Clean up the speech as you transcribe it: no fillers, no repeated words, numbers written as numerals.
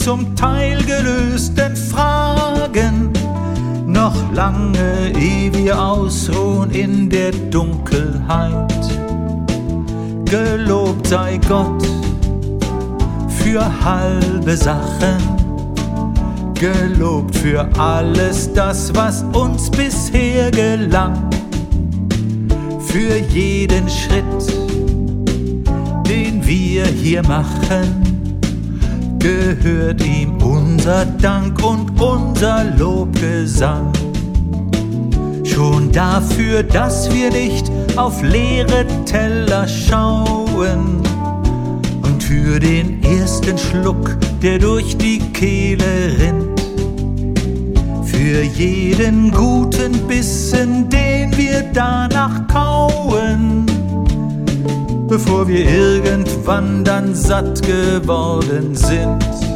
zum Teil gelösten Fragen. Noch lange, ehe wir ausruhen in der Dunkelheit. Gelobt sei Gott für halbe Sachen, gelobt für alles das, was uns bisher gelang. Für jeden Schritt, den wir hier machen, gehört ihm unser Dank und unser Lobgesang. Schon dafür, dass wir nicht auf leere Teller schauen und für den ersten Schluck, der durch die Kehle rinnt. Für jeden guten Bissen, den wir danach kauen, bevor wir irgendwann dann satt geworden sind.